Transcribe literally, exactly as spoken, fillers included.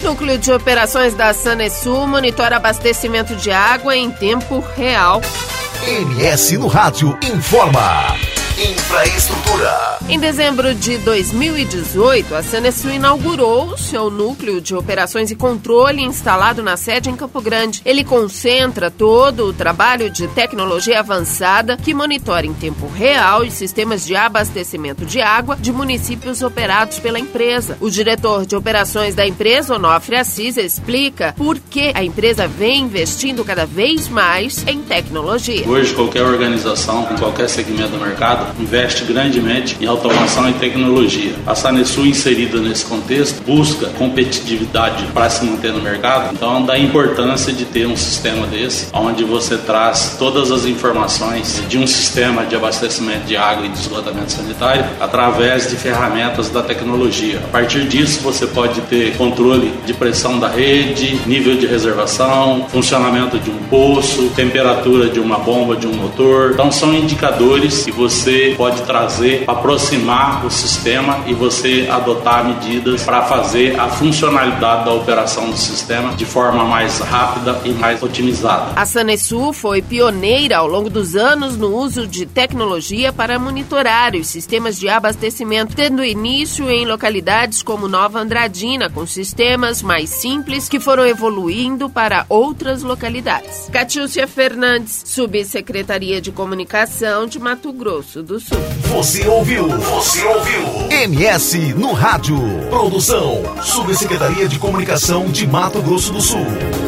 Núcleo de Operações da Sanesul monitora abastecimento de água em tempo real. M S no Rádio informa. Infraestrutura. Em dezembro de dois mil e dezoito, a Sanesul inaugurou o seu núcleo de operações e controle instalado na sede em Campo Grande. Ele concentra todo o trabalho de tecnologia avançada que monitora em tempo real os sistemas de abastecimento de água de municípios operados pela empresa. O diretor de operações da empresa, Onofre Assis, explica por que a empresa vem investindo cada vez mais em tecnologia. Hoje, qualquer organização, em qualquer segmento do mercado, investe grandemente em automação e tecnologia. A Sanesul, inserida nesse contexto, busca competitividade para se manter no mercado. Então, dá importância de ter um sistema desse, onde você traz todas as informações de um sistema de abastecimento de água e de esgotamento sanitário através de ferramentas da tecnologia. A partir disso, você pode ter controle de pressão da rede, nível de reservação, funcionamento de um poço, temperatura de uma bomba, de um motor. Então, são indicadores que você pode trazer para aproximar o sistema e você adotar medidas para fazer a funcionalidade da operação do sistema de forma mais rápida e mais otimizada. A Sanesul foi pioneira ao longo dos anos no uso de tecnologia para monitorar os sistemas de abastecimento, tendo início em localidades como Nova Andradina, com sistemas mais simples que foram evoluindo para outras localidades. Catiúcia Fernandes, Subsecretaria de Comunicação de Mato Grosso do Sul. Você ouviu? Você ouviu? M S no Rádio. Produção, Subsecretaria de Comunicação de Mato Grosso do Sul.